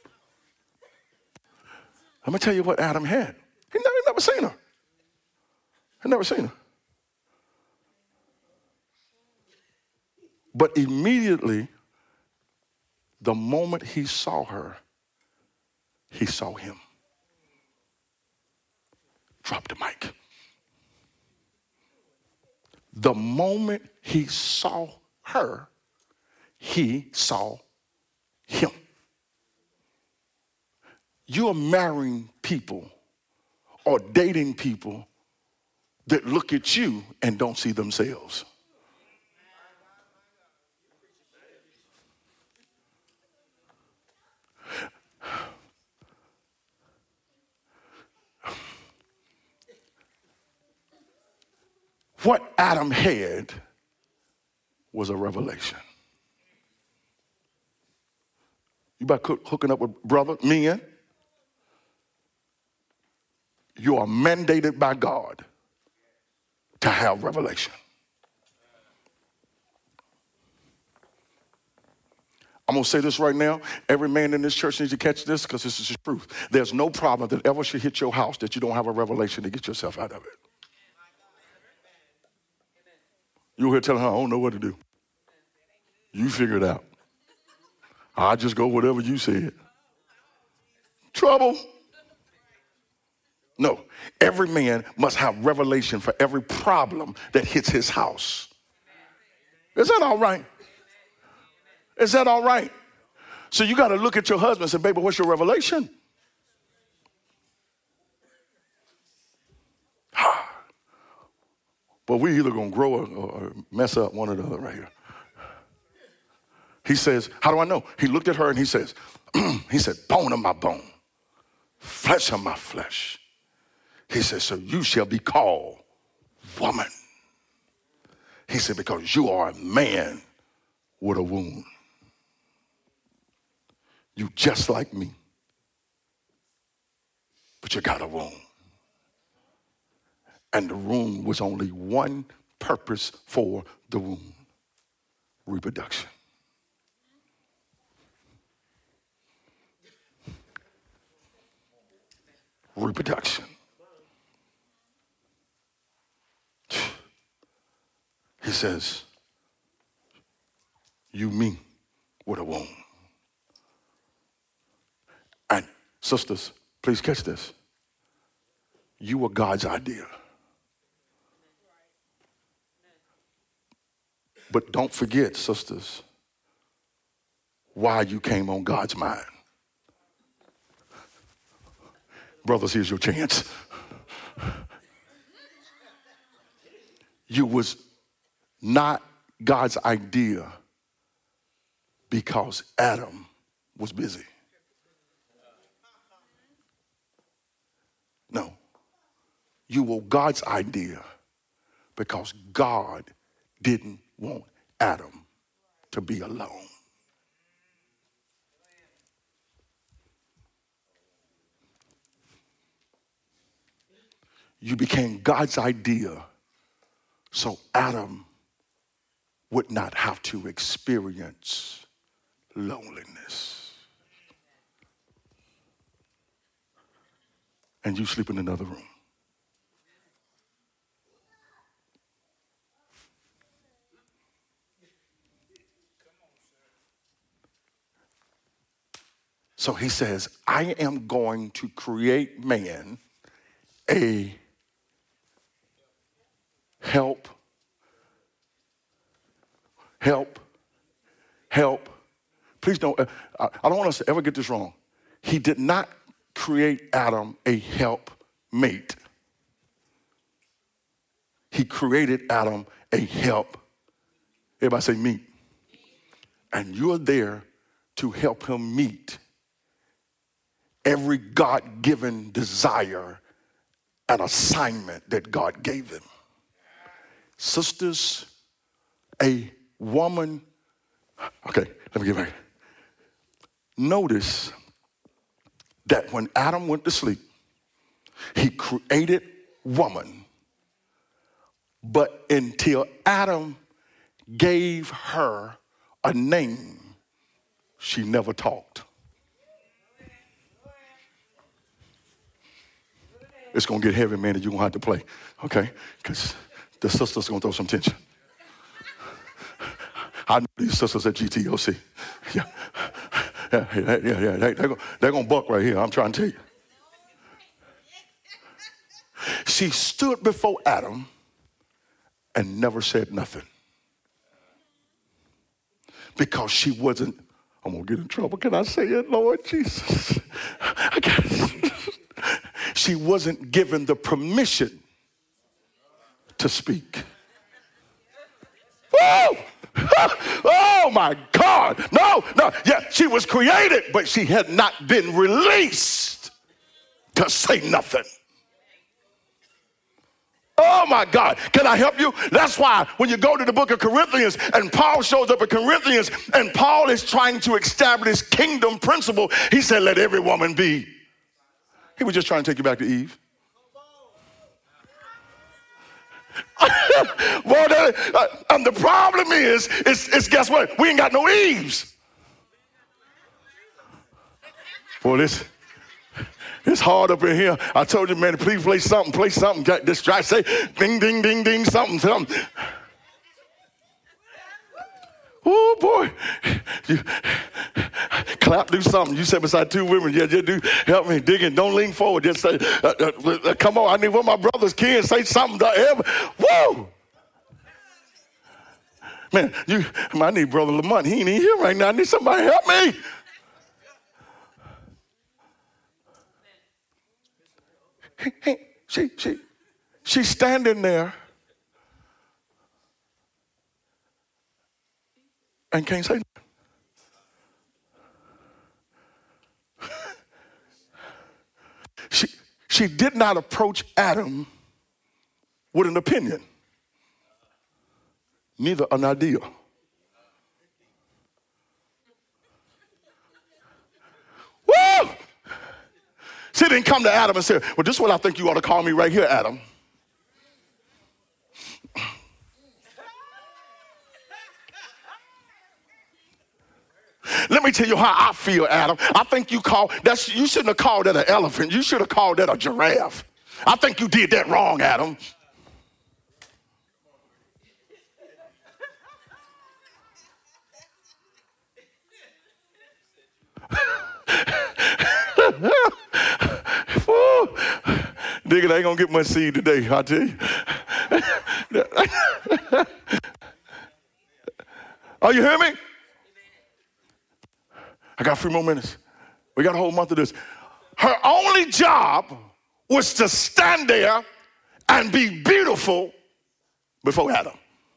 I'm going to tell you what Adam had. He never, he never seen her. He never seen her. But immediately, the moment he saw her, he saw him. Drop the mic. The moment he saw her, he saw him. You are marrying people or dating people that look at you and don't see themselves. What Adam had was a revelation. You about hooking up with brother, men? You are mandated by God to have revelation. I'm going to say this right now. Every man in this church needs to catch this because this is the truth. There's no problem that ever should hit your house that you don't have a revelation to get yourself out of it. You're here telling her, I don't know what to do. You figure it out. I'll just go whatever you said. Trouble. No, every man must have revelation for every problem that hits his house. Is that all right? Is that all right? So you got to look at your husband and say, baby, what's your revelation? But we either going to grow or, or mess up one or the other right here. He says, how do I know? He looked at her and he says, he said, bone of my bone, flesh of my flesh. He said, so you shall be called woman. He said, because you are a man with a wound. You just like me, but you got a wound. And the wound was only one purpose for the wound: reproduction. Reproduction. He says, you me with a wound. And sisters, please catch this. You were God's idea. But don't forget, sisters, why you came on God's mind. Brothers, here's your chance. You was not God's idea because Adam was busy. No. You were God's idea because God didn't want Adam to be alone. You became God's idea so Adam would not have to experience loneliness. And you sleep in another room. So he says, I am going to create man a help, help, help. Please don't, uh, I don't want us to ever get this wrong. He did not create Adam a help mate. He created Adam a help. Everybody say meet. And you're there to help him meet every God-given desire and assignment that God gave him. Sisters, a woman, okay, let me get back. Notice that when Adam went to sleep, he created woman But until Adam gave her a name, she never talked. It's going to get heavy, man, and you're going to have to play, okay? Because the sisters going to throw some tension. I know these sisters at G T O C. Yeah, yeah, yeah, yeah. yeah. They, they're, they're going to buck right here. I'm trying to tell you. She stood before Adam and never said nothing. Because she wasn't, I'm going to get in trouble. Can I say it, Lord Jesus? I can't. She wasn't given the permission to speak. Woo! Oh my God. No, no. Yeah, she was created, but she had not been released to say nothing. Oh my God, can I help you? That's why when you go to the book of Corinthians and Paul shows up in Corinthians and Paul is trying to establish kingdom principle, he said, let every woman be. He was just trying to take you back to Eve. Well, that, uh, and the problem is, is, is guess what? We ain't got no Eves. Boy, this... It's hard up in here. I told you, man, please play something, play something. Get distracted. Say ding, ding, ding, ding, something, something. Oh, boy. You, clap, do something. You sit beside two women. Yeah, just do. Help me. Dig in. Don't lean forward. Just say, uh, uh, uh, come on. I need one of my brothers, kids. Say something. To ever. Whoa. Man, you, I need Brother Lamont. He ain't here right now. I need somebody to help me. She, she, she's standing there and can't say nothing. She, she did not approach Adam with an opinion, neither an idea. Woo! She didn't come to Adam and say, well, this is what I think you ought to call me right here, Adam. Let me tell you how I feel, Adam. I think you call that's you shouldn't have called that an elephant. You should have called that a giraffe. I think you did that wrong, Adam. Nigga, they ain't gonna get much seed today, I tell you. Are you hearing me? I got three more minutes. We got a whole month of this. Her only job was to stand there and be beautiful before Adam.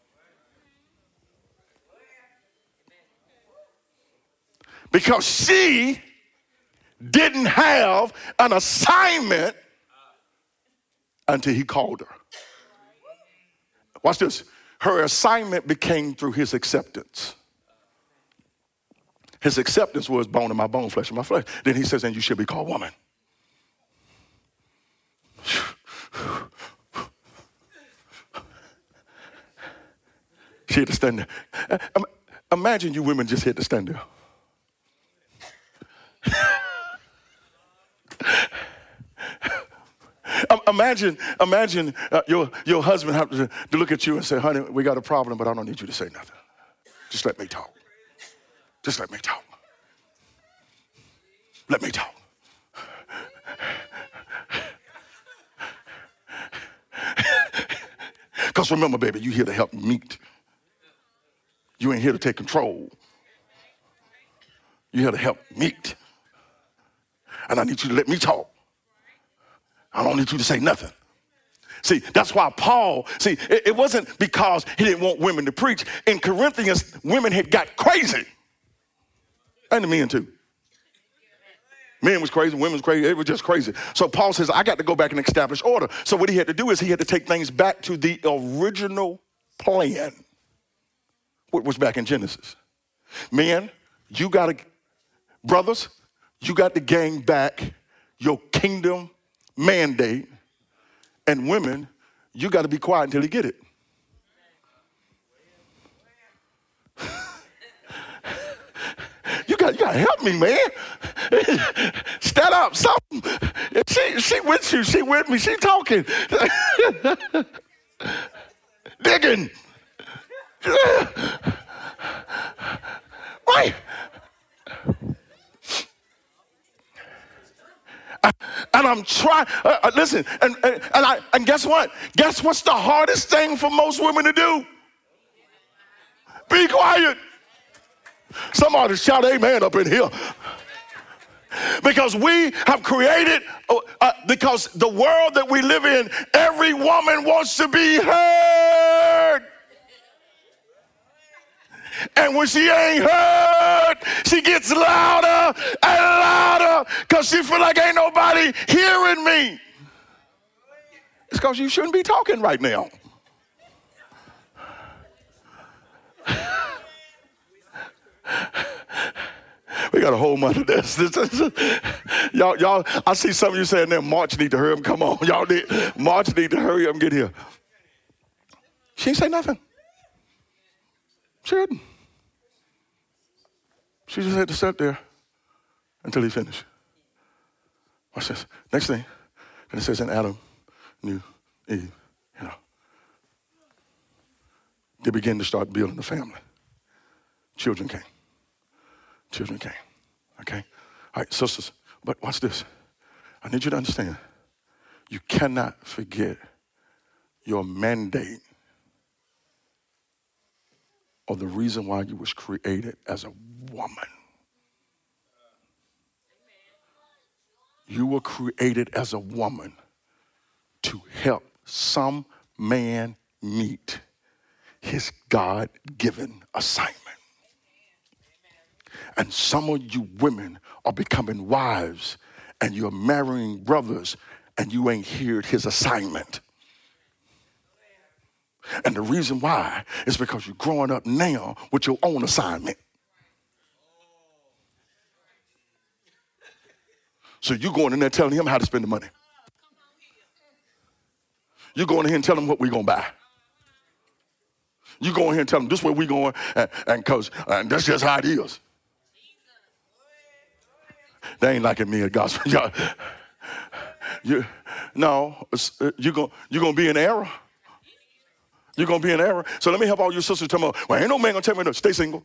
Because she didn't have an assignment until he called her. Watch this. Her assignment became through his acceptance. His acceptance was bone of my bone, flesh of my flesh. Then he says, and you should be called woman. She had to stand there. Imagine you women just had to stand there. Imagine, imagine uh, your, your husband have to, to look at you and say, honey, we got a problem, but I don't need you to say nothing. Just let me talk. Just let me talk. Let me talk. Because remember, baby, you here to help meet. You ain't here to take control. You here to help meet. And I need you to let me talk. I don't need you to say nothing. See, that's why Paul, see, it, it wasn't because he didn't want women to preach. In Corinthians, women had got crazy. And the men too. Men was crazy, women was crazy, it was just crazy. So Paul says, I got to go back and establish order. So what he had to do is he had to take things back to the original plan. What was back in Genesis? Men, you got to, brothers, you got to gain back your kingdom mandate. And women, you got to be quiet until you get it. God, help me, man. Stand up, something. She, she with you. She with me. She talking. Digging. Right. And I'm trying, uh, uh, listen, and, and, and, I, and guess what? Guess what's the hardest thing for most women to do? Be quiet. Somebody shout amen up in here. Because we have created, uh, because the world that we live in, every woman wants to be heard. And when she ain't heard, she gets louder and louder because she feel like ain't nobody hearing me. It's because you shouldn't be talking right now. We got a whole month of this. this, this y'all, y'all, I see some of you saying there, March need to hurry up. Come on, y'all need, March need to hurry up and get here. She ain't say nothing. She didn't. She just had to sit there until he finished. Watch this. Next thing, and it says, and Adam knew Eve, you know. They began to start building a family. Children came. Children came. Okay? All right, sisters, but watch this. I need you to understand, you cannot forget your mandate or the reason why you was created as a woman. You were created as a woman to help some man meet his God-given assignment. And some of you women are becoming wives and you're marrying brothers and you ain't heard his assignment. And the reason why is because you're growing up now with your own assignment. So you're going in there telling him how to spend the money. You're going in here and telling him what we're going to buy. You go in here and tell him this way we going, and because and, and that's just how it is. They ain't liking me at gospel. Y'all, you, no, you're going you're gonna be in error. You're going to be in error. So let me help all your sisters tell me, well, ain't no man going to tell me to stay single.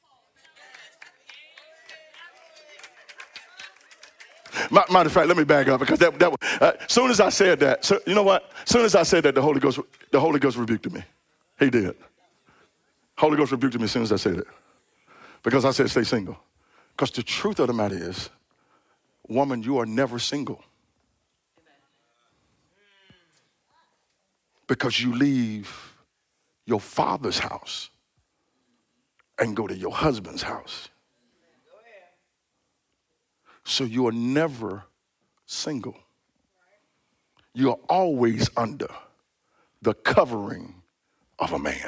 Matter of fact, let me back up because that, that uh, soon as I said that, so, you know what? Soon as I said that, the Holy Ghost, the Holy Ghost rebuked me. He did. Holy Ghost rebuked me as soon as I said it. Because I said stay single. Because the truth of the matter is, woman, you are never single. Because you leave your father's house and go to your husband's house. So you are never single. You are always under the covering of a man.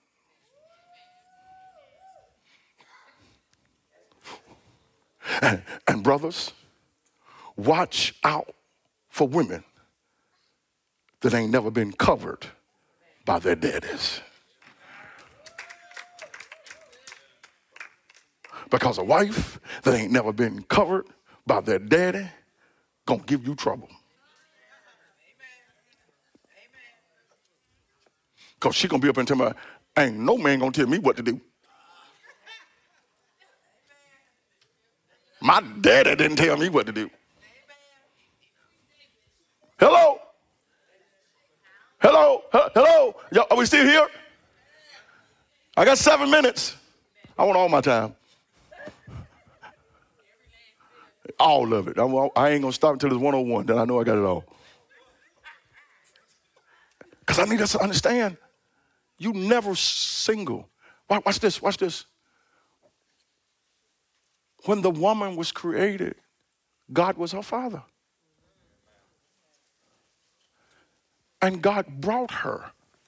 And, and brothers, watch out for women that ain't never been covered by their daddies. Because a wife that ain't never been covered by their daddy gonna give you trouble. Because she gonna be up and tell me, ain't no man gonna tell me what to do. My daddy didn't tell me what to do. Hello? Hello? Hello? Yo, are we still here? I got seven minutes. I want all my time. All of it. I, I ain't going to stop until it's one oh one. Then I know I got it all. Because I need us to understand, you never single. Watch, watch this. Watch this. When the woman was created, God was her father. And God brought her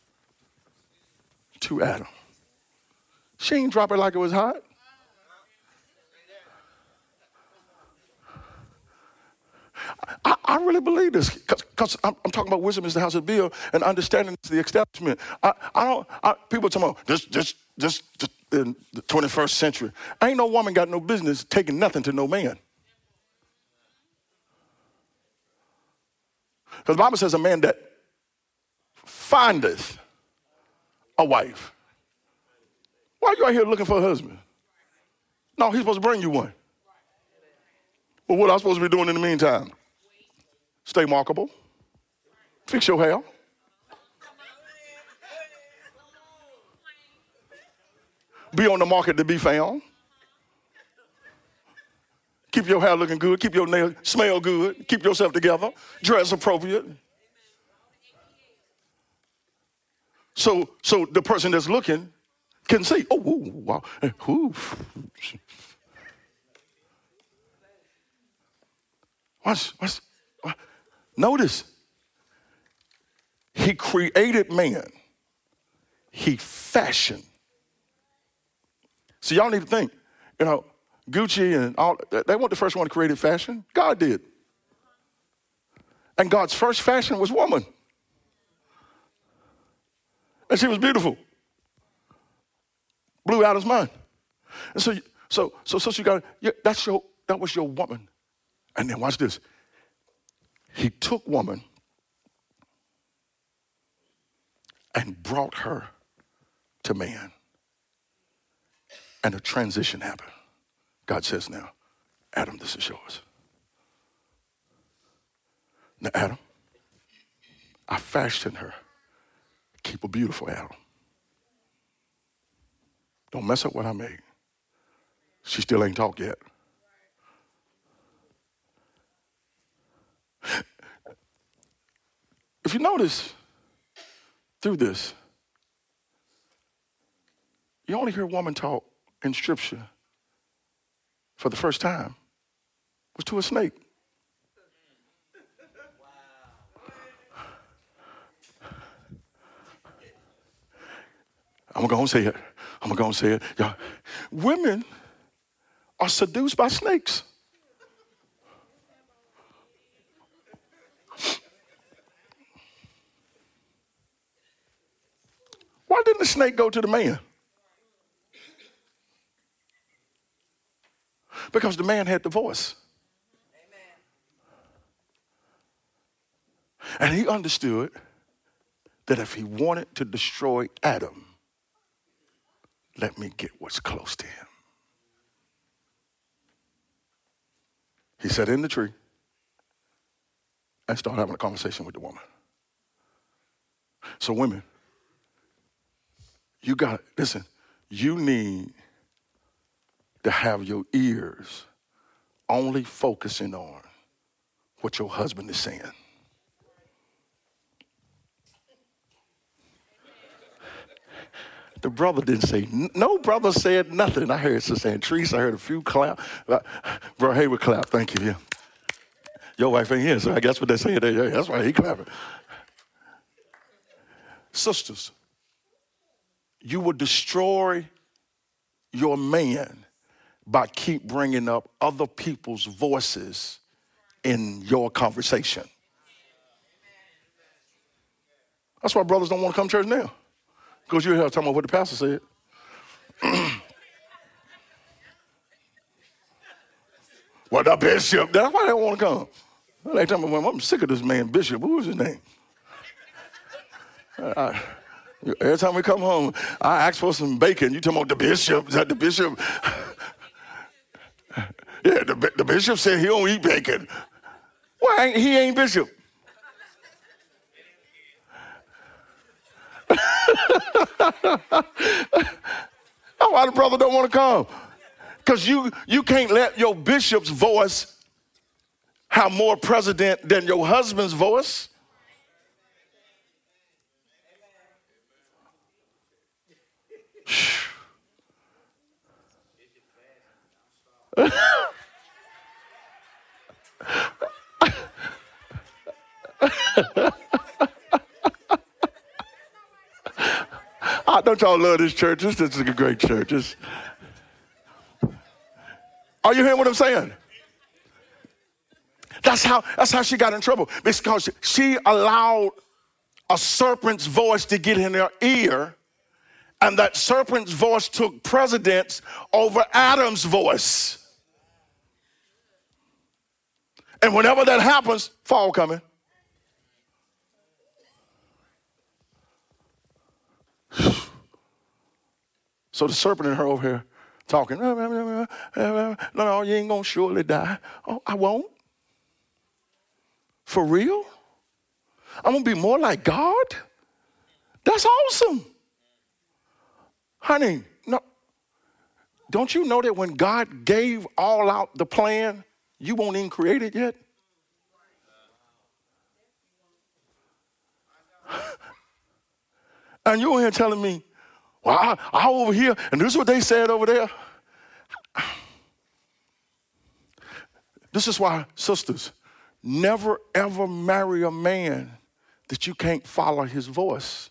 to Adam. She ain't drop it like it was hot. I, I really believe this because I'm, I'm talking about wisdom is the house of Bill and understanding is the establishment. I, I don't. I, people tell me, this, this, this, this, in the twenty-first century. Ain't no woman got no business taking nothing to no man. Because the Bible says a man that findeth a wife. Why are you out here looking for a husband? No, he's supposed to bring you one. Well, what am I supposed to be doing in the meantime? Stay markable. Fix your hair. Be on the market to be found. Keep your hair looking good. Keep your nails, smell good. Keep yourself together. Dress appropriate. So, so the person that's looking can see, oh, ooh, wow. Ooh. Watch, watch, watch. Notice, he created man. He fashioned. So y'all need to think, you know, Gucci and all, they weren't the first one to create fashion. God did. And God's first fashion was woman. And she was beautiful. Blew out his mind. And so, so, so, so you got, yeah, that's your, that was your woman. And then watch this. He took woman and brought her to man. And a transition happened. God says now, Adam, this is yours. Now, Adam, I fashioned her. Keep her beautiful, Adam. Don't mess up what I made. She still ain't talked yet. If you notice through this, you only hear woman talk in Scripture for the first time was to a snake. I'm going to say it. I'm going to say it. Y'all, women are seduced by snakes. Why didn't the snake go to the man? Because the man had the voice. Amen. And he understood that if he wanted to destroy Adam, let me get what's close to him. He sat in the tree and started having a conversation with the woman. So women, you got, listen, you need to have your ears only focusing on what your husband is saying. The brother didn't say, no brother said nothing. I heard Sister Antrice, I heard a few clap. Bro Hayward clap, thank you. Yeah. Your wife ain't here, so I guess what they're saying, yeah, that's why he clapping. Sisters, you will destroy your man by keep bringing up other people's voices in your conversation. That's why brothers don't want to come to church now. Because you're here talking about what the pastor said. Well, the bishop, that's why they don't want to come. They tell me, well, I'm sick of this man, Bishop. Who was his name? I, every time we come home, I ask for some bacon. You talking about the bishop? Is that the bishop? Yeah, the, the bishop said he don't eat bacon. Why ain't, he ain't bishop? Why the brother don't want to come? Because you, you can't let your bishop's voice have more precedent than your husband's voice. I don't y'all love this church? This, this is a great church. It's... Are you hearing what I'm saying? That's how, that's how she got in trouble. Because she allowed a serpent's voice to get in her ear, And that serpent's voice took precedence over Adam's voice. And whenever that happens, fall coming. So the serpent and her over here talking, no, no, no, you ain't gonna surely die. Oh, I won't. For real? I'm gonna be more like God? That's awesome. Honey, no. Don't you know that when God gave all out the plan, you won't even create it yet? And you're here telling me, well, I, I over here, and this is what they said over there. This is why, sisters, never ever marry a man that you can't follow his voice.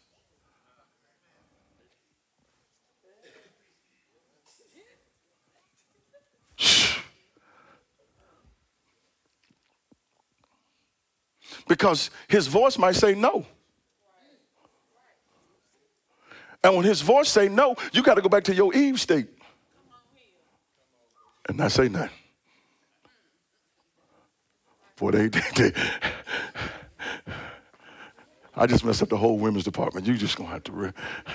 Because his voice might say no. And when his voice say no, you got to go back to your Eve state and not say nothing. Boy, they, they, I just messed up the whole women's department. You just gonna have to. Re-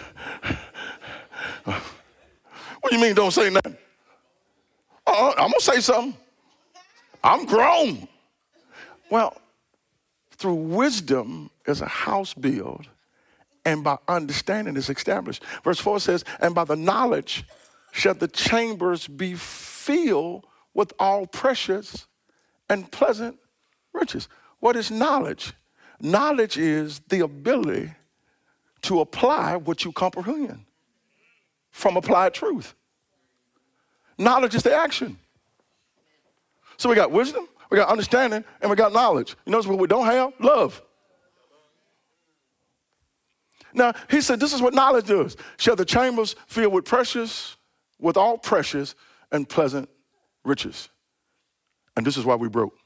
what do you mean don't say nothing? Uh, I'm gonna say something. I'm grown. Well, through wisdom is a house built, and by understanding is established. Verse four says, and by the knowledge shall the chambers be filled with all precious and pleasant riches. What is knowledge? Knowledge is the ability to apply what you comprehend from applied truth. Knowledge is the action. So we got wisdom, we got understanding, and we got knowledge. You notice what we don't have? Love. Now, he said, this is what knowledge does. Shall the chambers filled with precious, with all precious and pleasant riches. And this is why we broke.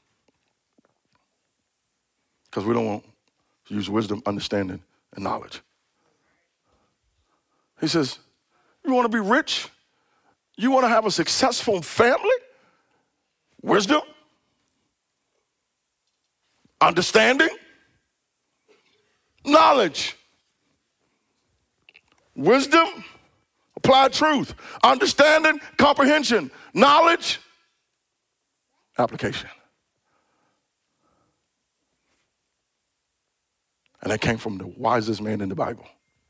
Because we don't want to use wisdom, understanding, and knowledge. He says, you want to be rich? You want to have a successful family? Wisdom, understanding, knowledge. Wisdom, applied truth. Understanding, comprehension. Knowledge, application. And that came from the wisest man in the Bible.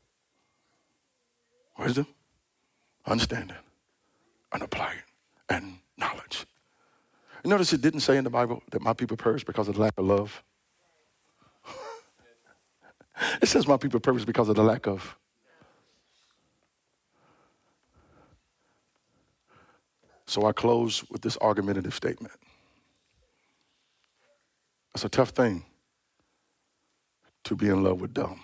Wisdom, understanding, and applying, and knowledge. You notice it didn't say in the Bible that my people perish because of the lack of love. It says my people perish because of the lack of. So I close with this argumentative statement. It's a tough thing to be in love with dumb.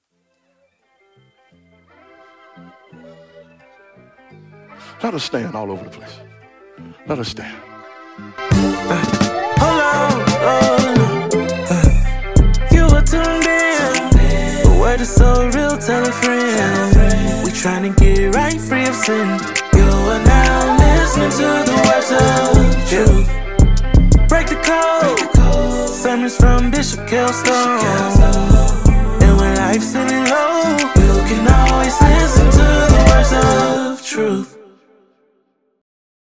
Let us stand all over the place. Let us stand.
Uh, hold on, hold on. Uh, you were tuned in, but word is so real, tell a friend. We trying to get right, free of sin. You are now listening to the words of truth. Break the code. Sermons from Bishop Kelstone. And when life's feeling low,